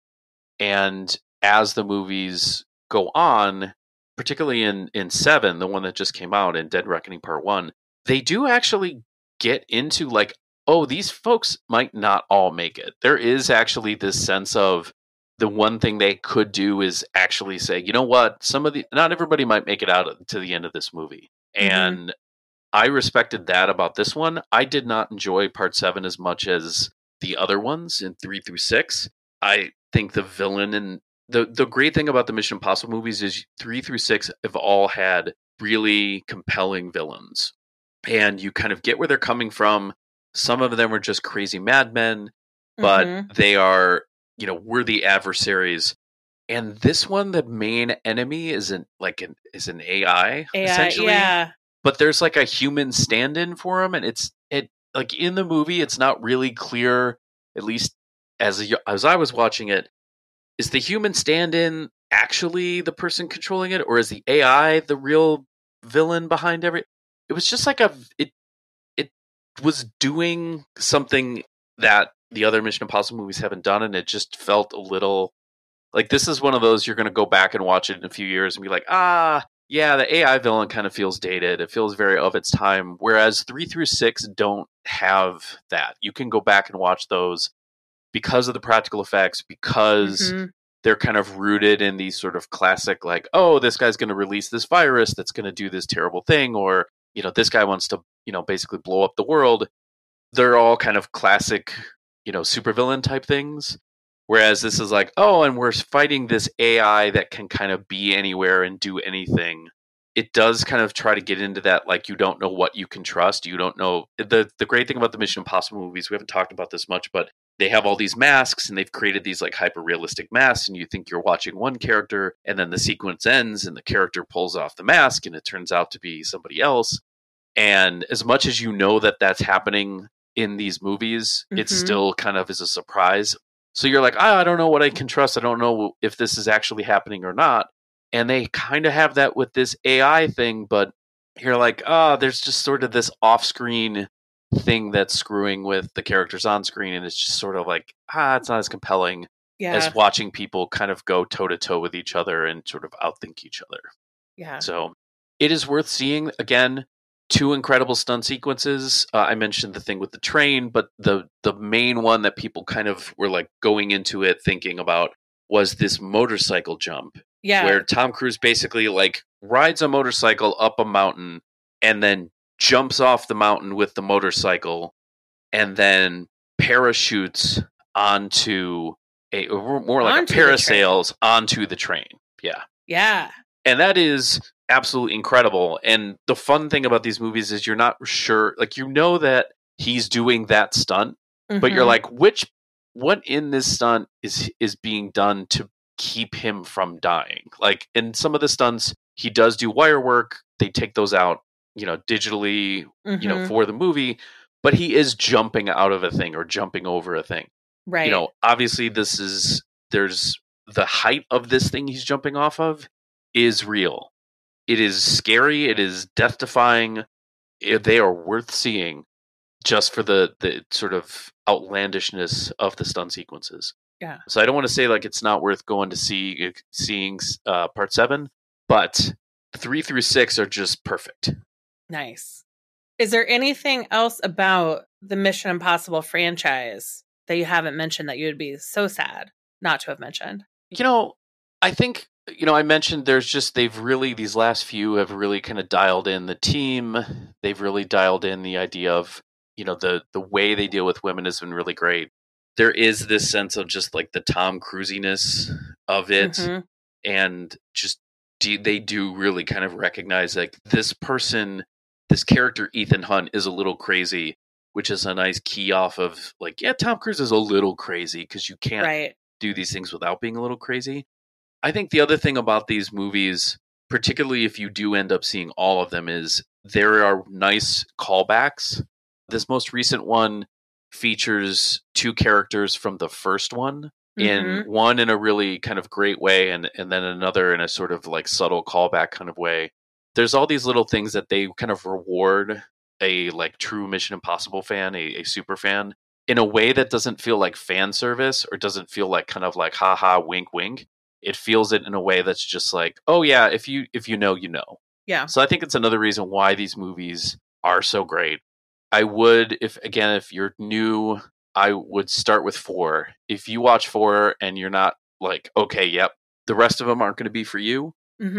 Speaker 1: And as the movies go on, particularly in 7, the one that just came out, in Dead Reckoning Part 1, they do actually get into like, oh, these folks might not all make it. There is actually this sense of the one thing they could do is actually say, you know what, not everybody might make it out to the end of this movie. And I respected that about this one. I did not enjoy Part 7 as much as the other ones in 3 through 6. I think the villain and the great thing about the Mission Impossible movies is 3 through 6 have all had really compelling villains. And you kind of get where they're coming from. Some of them are just crazy madmen, but they are, worthy adversaries. And this one, the main enemy is an AI essentially.
Speaker 3: Yeah.
Speaker 1: But there's like a human stand-in for him, and it like in the movie, it's not really clear, at least as I was watching it, is the human stand-in actually the person controlling it, or is the AI the real villain behind it was just like it was doing something that the other Mission Impossible movies haven't done, and it just felt a little like, this is one of those you're going to go back and watch it in a few years and be like, yeah, the AI villain kind of feels dated. It feels very of its time. Whereas 3 through 6 don't have that. You can go back and watch those because of the practical effects, because they're kind of rooted in these sort of classic, like, oh, this guy's going to release this virus that's going to do this terrible thing, or, this guy wants to, basically blow up the world. They're all kind of classic, supervillain type things. Whereas this is like, oh, and we're fighting this AI that can kind of be anywhere and do anything. It does kind of try to get into that, like, you don't know what you can trust. You don't know. The great thing about the Mission Impossible movies, we haven't talked about this much, but they have all these masks, and they've created these like hyper-realistic masks, and you think you're watching one character, and then the sequence ends, and the character pulls off the mask, and it turns out to be somebody else. And as much as you know that that's happening in these movies, it still kind of is a surprise. So you're like, I don't know what I can trust. I don't know if this is actually happening or not. And they kind of have that with this AI thing, but you're like, there's just sort of this off-screen thing that's screwing with the characters on screen. And it's just sort of like, it's not as compelling as watching people kind of go toe-to-toe with each other and sort of outthink each other.
Speaker 3: Yeah.
Speaker 1: So it is worth seeing. Again, 2 incredible stunt sequences. I mentioned the thing with the train, but the main one that people kind of were like going into it thinking about was this motorcycle jump.
Speaker 3: Yeah.
Speaker 1: Where Tom Cruise basically like rides a motorcycle up a mountain and then jumps off the mountain with the motorcycle and then parachutes onto more like a parasails onto the train. Yeah.
Speaker 3: Yeah.
Speaker 1: And that is absolutely incredible. And the fun thing about these movies is you're not sure, like, that he's doing that stunt, but you're like, what in this stunt is being done to keep him from dying? Like, in some of the stunts, he does do wire work. They take those out, digitally, for the movie. but he is jumping out of a thing or jumping over a thing.
Speaker 3: Right.
Speaker 1: You know, obviously there's the height of this thing he's jumping off of is real. It is scary. It is death-defying. They are worth seeing just for the sort of outlandishness of the stunt sequences.
Speaker 3: Yeah.
Speaker 1: So I don't want to say like it's not worth going to seeing part 7, but 3 through 6 are just perfect.
Speaker 3: Nice. Is there anything else about the Mission Impossible franchise that you haven't mentioned that you would be so sad not to have mentioned?
Speaker 1: You know, I think, I mentioned these last few have really kind of dialed in the team. They've really dialed in the idea of, the way they deal with women has been really great. There is this sense of just like the Tom Cruisiness of it.
Speaker 3: Mhm.
Speaker 1: And just they do really kind of recognize like this character, Ethan Hunt, is a little crazy, which is a nice key off of like, yeah, Tom Cruise is a little crazy because you can't do these things without being a little crazy. I think the other thing about these movies, particularly if you do end up seeing all of them, is there are nice callbacks. This most recent one features 2 characters from the first one, in one in a really kind of great way, and then another in a sort of like subtle callback kind of way. There's all these little things that they kind of reward a like true Mission Impossible fan, a super fan, in a way that doesn't feel like fan service or doesn't feel like kind of like haha wink wink. It feels it in a way that's just like, oh yeah, if you know, you know.
Speaker 3: Yeah.
Speaker 1: So I think it's another reason why these movies are so great. I would, if you're new, I would start with 4. If you watch 4 and you're not like, okay, yep, the rest of them aren't going to be for you,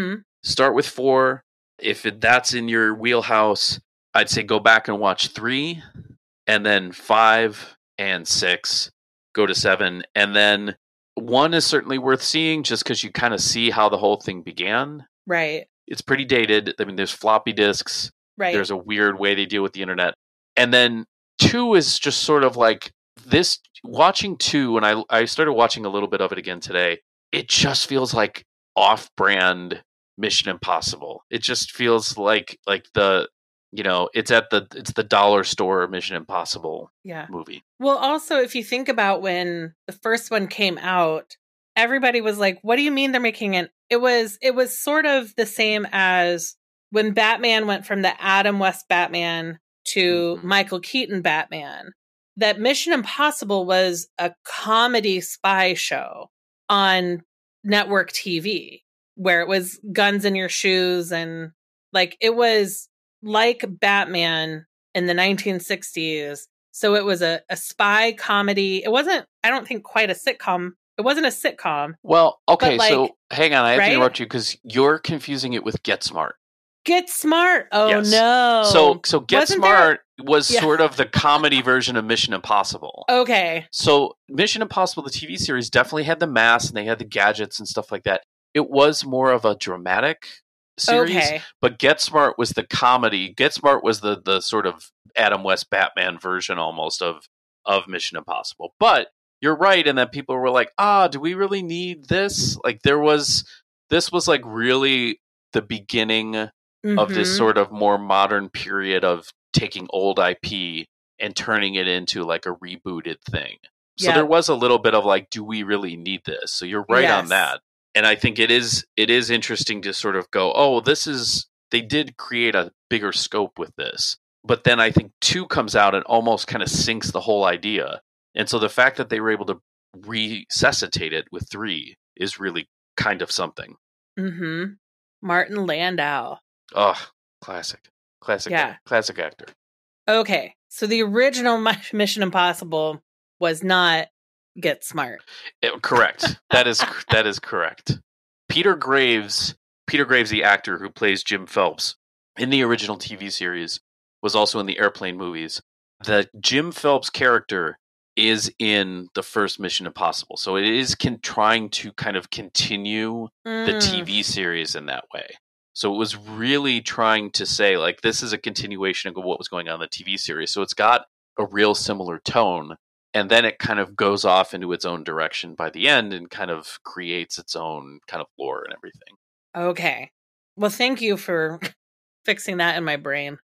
Speaker 1: start with 4. If that's in your wheelhouse, I'd say go back and watch 3, and then 5 and 6, go to 7, and then 1 is certainly worth seeing just because you kind of see how the whole thing began.
Speaker 3: Right.
Speaker 1: It's pretty dated. I mean, there's floppy disks.
Speaker 3: Right.
Speaker 1: There's a weird way they deal with the internet. And then 2 is just sort of like this, watching 2, and I started watching a little bit of it again today. It just feels like off-brand Mission Impossible. It just feels like the, it's the dollar store Mission Impossible movie.
Speaker 3: Well, also, if you think about when the first one came out, everybody was like, what do you mean they're making it? It was sort of the same as when Batman went from the Adam West Batman to Michael Keaton Batman, that Mission Impossible was a comedy spy show on network TV where it was guns in your shoes, and like it was like Batman in the 1960s. So it was a spy comedy. It wasn't, I don't think, quite a sitcom. It wasn't a sitcom.
Speaker 1: Well, okay, so hang on. I have to interrupt you because you're confusing it with Get Smart.
Speaker 3: Get Smart. Oh, no.
Speaker 1: So Get Smart was sort of the comedy version of Mission Impossible.
Speaker 3: Okay.
Speaker 1: So Mission Impossible, the TV series, definitely had the mask and they had the gadgets and stuff like that. It was more of a dramatic series, but Get Smart was the comedy. Get Smart was the sort of Adam West Batman version almost of Mission Impossible. But you're right in that people were like, do we really need this? Like this was like really the beginning of this sort of more modern period of taking old IP and turning it into like a rebooted thing. So there was a little bit of like, do we really need this? So you're right on that. And I think it is interesting to sort of go, they did create a bigger scope with this. But then I think 2 comes out and almost kind of sinks the whole idea. And so the fact that they were able to resuscitate it with 3 is really kind of something.
Speaker 3: Martin Landau.
Speaker 1: Oh, classic actor.
Speaker 3: Okay, so the original Mission Impossible was not Get Smart.
Speaker 1: Correct. That is correct. Peter Graves, the actor who plays Jim Phelps in the original TV series, was also in the Airplane movies. The Jim Phelps character is in the first Mission Impossible, so it is trying to kind of continue the TV series in that way. So it was really trying to say, like, this is a continuation of what was going on in the TV series. So it's got a real similar tone, and then it kind of goes off into its own direction by the end and kind of creates its own kind of lore and everything.
Speaker 3: Okay. Well, thank you for fixing that in my brain.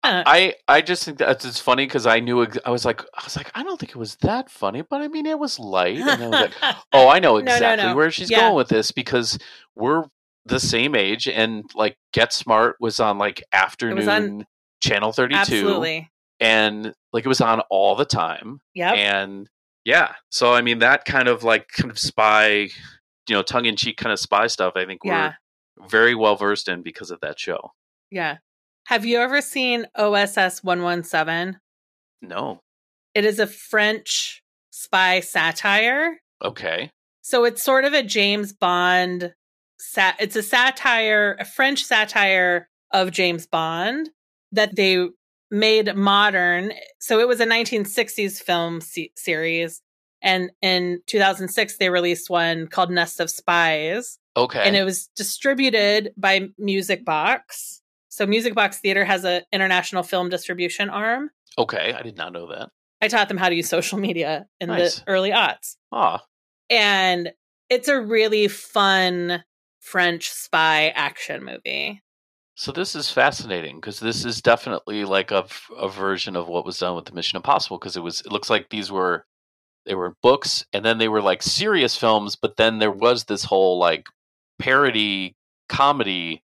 Speaker 1: I just think that it's funny because I knew I was like I don't think it was that funny, but I mean it was light, and I was like, oh, I know exactly where she's going with this because we're the same age, and like Get Smart was on like afternoon channel 32,
Speaker 3: absolutely,
Speaker 1: and like it was on all the time.
Speaker 3: Yep.
Speaker 1: And yeah, so I mean that kind of spy, tongue in cheek kind of spy stuff. I think we're very well versed in because of that show.
Speaker 3: Yeah. Have you ever seen OSS 117?
Speaker 1: No.
Speaker 3: It is a French spy satire.
Speaker 1: Okay.
Speaker 3: So it's sort of a James Bond. It's a satire, a French satire of James Bond that they made modern. So it was a 1960s film series. And in 2006, they released one called Nest of Spies.
Speaker 1: Okay.
Speaker 3: And it was distributed by Music Box. So Music Box Theater has an international film distribution arm.
Speaker 1: Okay, I did not know that.
Speaker 3: I taught them how to use social media in the early aughts.
Speaker 1: Ah.
Speaker 3: And it's a really fun French spy action movie.
Speaker 1: So this is fascinating because this is definitely like a version of what was done with the Mission Impossible, because it looks like they were books and then they were like serious films, but then there was this whole like parody comedy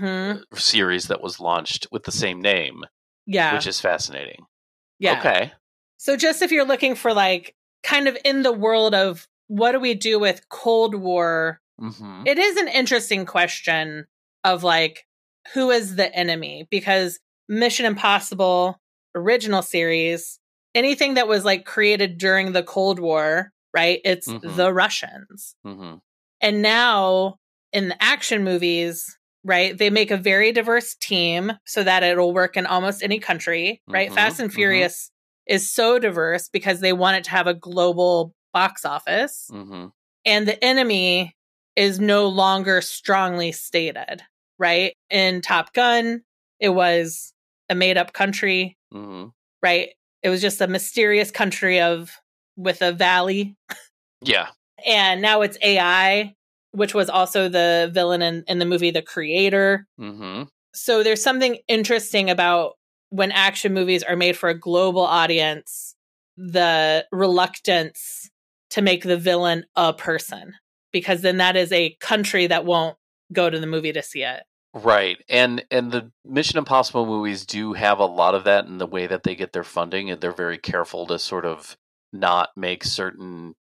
Speaker 1: series that was launched with the same name.
Speaker 3: Yeah.
Speaker 1: Which is fascinating.
Speaker 3: Yeah.
Speaker 1: Okay.
Speaker 3: So just if you're looking for like kind of in the world of what do we do with Cold War, it is an interesting question of like, who is the enemy? Because Mission Impossible original series, anything that was like created during the Cold War, right? It's the Russians. And now in the action movies, right, they make a very diverse team so that it'll work in almost any country, right? Fast and Furious is so diverse because they want it to have a global box office. And the enemy is no longer strongly stated, right? In Top Gun, it was a made-up country, right? It was just a mysterious country with a valley.
Speaker 1: Yeah.
Speaker 3: And now it's AI, which was also the villain in the movie The Creator. So there's something interesting about when action movies are made for a global audience, the reluctance to make the villain a person, because then that is a country that won't go to the movie to see it.
Speaker 1: Right. And the Mission Impossible movies do have a lot of that in the way that they get their funding, and they're very careful to sort of not make certain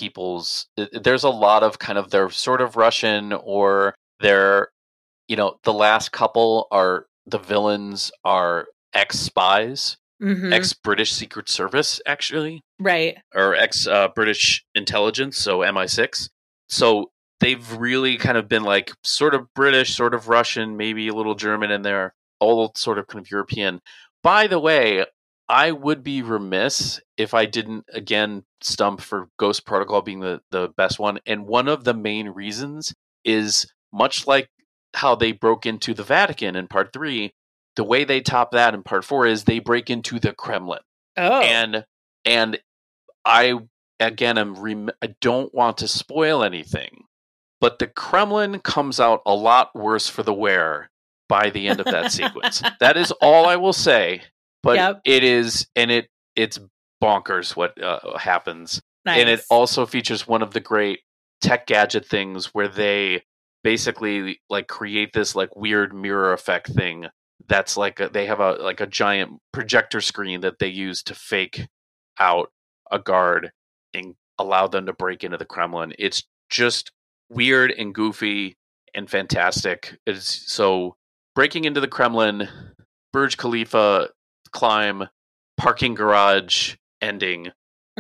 Speaker 1: there's a lot of kind of they're sort of Russian, or they're, the last couple are the villains are ex-spies, ex-British Secret Service, actually.
Speaker 3: Right.
Speaker 1: Or ex-British intelligence, so MI6. So they've really kind of been like sort of British, sort of Russian, maybe a little German in there, all sort of kind of European. By the way, I would be remiss if I didn't, again, stump for Ghost Protocol being the best one. And one of the main reasons is, much like how they broke into the Vatican in part 3, the way they top that in part 4 is they break into the Kremlin.
Speaker 3: Oh.
Speaker 1: And I, again, I don't want to spoil anything, but the Kremlin comes out a lot worse for the wear by the end of that sequence. That is all I will say. But it is, and it's bonkers what happens.
Speaker 3: Nice.
Speaker 1: And it also features one of the great tech gadget things where they basically like create this like weird mirror effect thing that's like they have a giant projector screen that they use to fake out a guard and allow them to break into the Kremlin. It's just weird and goofy and fantastic. So breaking into the Kremlin, Burj Khalifa climb, parking garage ending.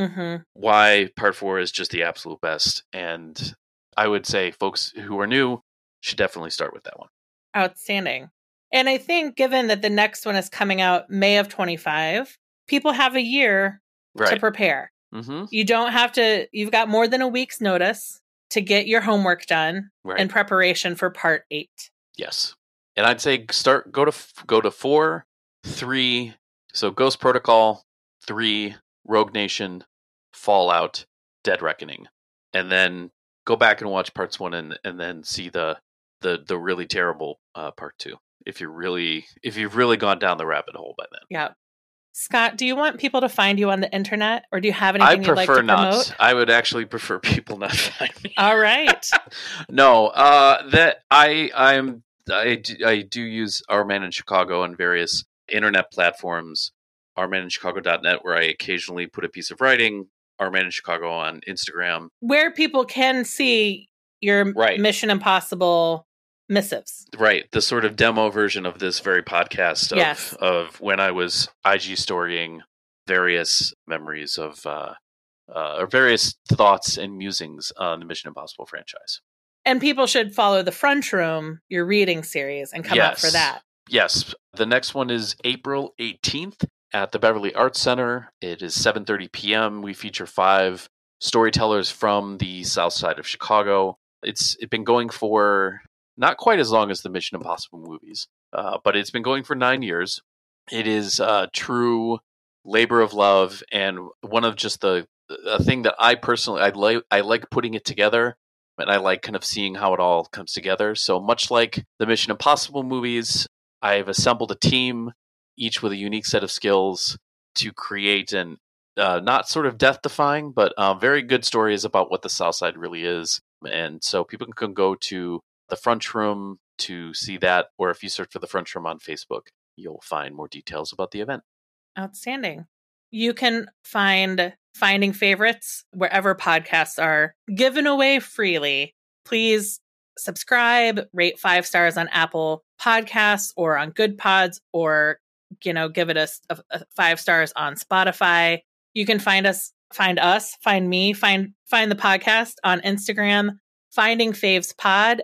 Speaker 1: Why part 4 is just the absolute best. And I would say folks who are new should definitely start with that one.
Speaker 3: Outstanding. And I think given that the next one is coming out May of 25, people have a year to prepare. You don't have to, you've got more than a week's notice to get your homework done in preparation for part 8.
Speaker 1: Yes. And I'd say go to 4, 3, so Ghost Protocol, 3, Rogue Nation, Fallout, Dead Reckoning, and then go back and watch parts 1 and then see the really terrible part 2. if you've really gone down the rabbit hole by then.
Speaker 3: Yeah. Scott, do you want people to find you on the internet, or do you have anything you'd like to promote?
Speaker 1: I prefer not. I would actually prefer people not find me.
Speaker 3: All right.
Speaker 1: No, that I do use Our Man in Chicago on various internet platforms. OurManInChicago.net, where I occasionally put a piece of writing. Our Man in Chicago on Instagram,
Speaker 3: where people can see your Mission Impossible missives.
Speaker 1: Right. The sort of demo version of this very podcast of when I was IG storying various memories of or various thoughts and musings on the Mission Impossible franchise.
Speaker 3: And people should follow the Front Room, your reading series, and come out for that.
Speaker 1: Yes. The next one is April 18th at the Beverly Arts Center. It is 7:30 p.m. We feature 5 storytellers from the South Side of Chicago. It's been going for not quite as long as the Mission Impossible movies, but it's been going for 9 years. It is a true labor of love, and one of just a thing that I personally I like putting it together, and I like kind of seeing how it all comes together. So much like the Mission Impossible movies, I've assembled a team, each with a unique set of skills, to create an not sort of death-defying, but very good stories about what the South Side really is. And so people can go to the Front Room to see that, or if you search for the Front Room on Facebook, you'll find more details about the event.
Speaker 3: Outstanding. You can find Finding Favorites wherever podcasts are given away freely. Please subscribe, rate 5 stars on Apple Podcasts or on Good Pods, or give it a 5 stars on Spotify. You can find me, find the podcast on Instagram, Finding Faves Pod,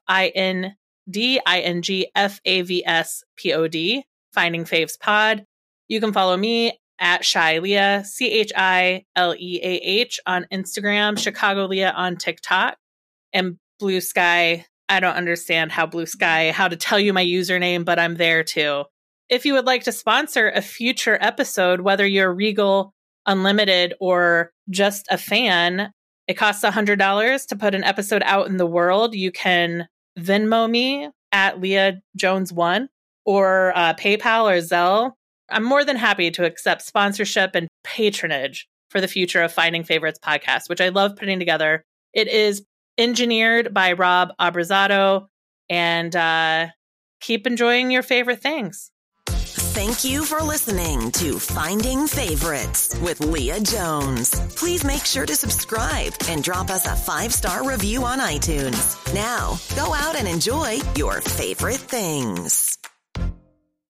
Speaker 3: FindingFavsPod, Finding Faves Pod. You can follow me at Shy Leah, ChIleah on Instagram, Chicago Leah on TikTok, and Blue Sky. I don't understand how to tell you my username, but I'm there too. If you would like to sponsor a future episode, whether you're Regal Unlimited or just a fan, it costs $100 to put an episode out in the world. You can Venmo me at Leah Jones 1 or PayPal or Zelle. I'm more than happy to accept sponsorship and patronage for the future of Finding Favorites podcast, which I love putting together. It is engineered by Rob Abrazado, and keep enjoying your favorite things.
Speaker 2: Thank you for listening to Finding Favorites with Leah Jones. Please make sure to subscribe and drop us a 5-star review on iTunes. Now, go out and enjoy your favorite things.